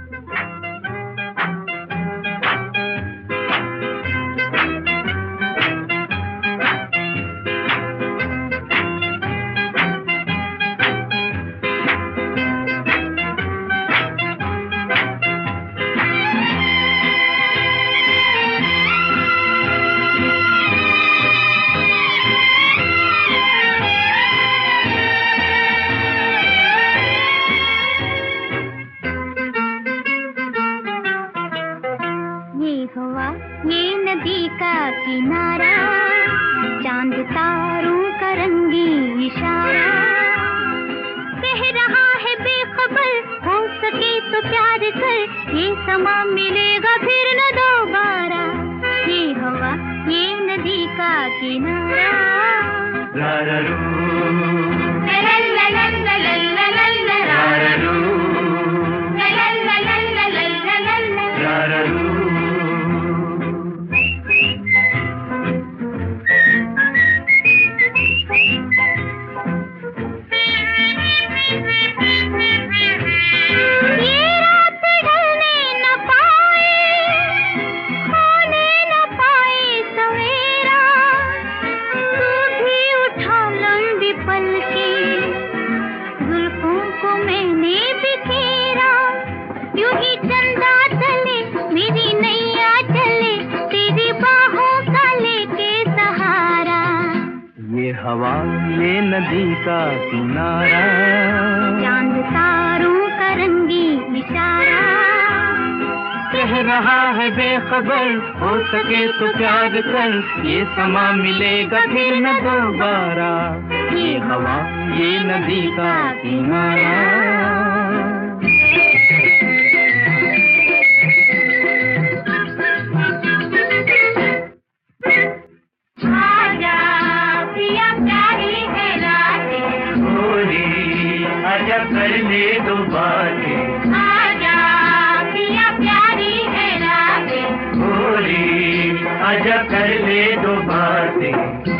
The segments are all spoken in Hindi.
ये नदी का किनारा, चांद तारों का रंगी इशारा, कह रहा है बेखबर हो सके तो प्यार कर, ये समा मिलेगा फिर न दोबारा। ये हवा ये नदी का किनारा, चंदा चले मेरी नैया चले, तेरी बाहों का लेके सहारा। ये हवा ये नदी का किनारा, चांद तारों का रंगी इशारा, कह रहा है बेखबर हो सके तो प्यार कर, ये समा मिलेगा फिर न दोबारा। ये हवा ये नदी का किनारा। आजा कर ले दो बातें, आजा पिया प्यारी है रातें, भोली आजा कर ले दो बातें।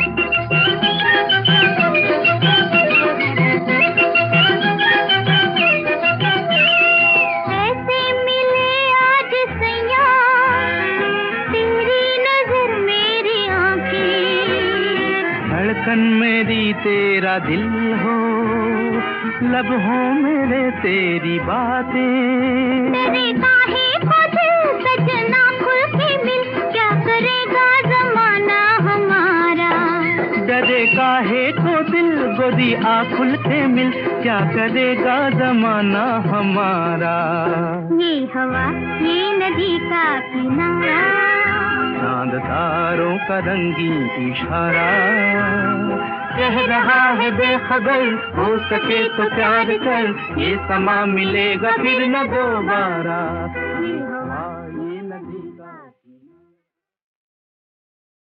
ऐसे मिले आज सैया, तेरी नजर मेरी आंखें, धड़कन मेरी तेरा दिल हो, लब हो मेरे तेरी बातें। तेरे काहे को दिल सजना खुल के मिल, क्या करेगा जमाना हमारा। डरे काहे को दिल गोदी आ खुल के मिल, क्या करेगा जमाना हमारा। ये हवा ये नदी का किनारा, चांद तारों का रंगी इशारा, कह रहा है बेखबर हो सके तो प्यार कर, ये समा मिलेगा फिर न दोबारा।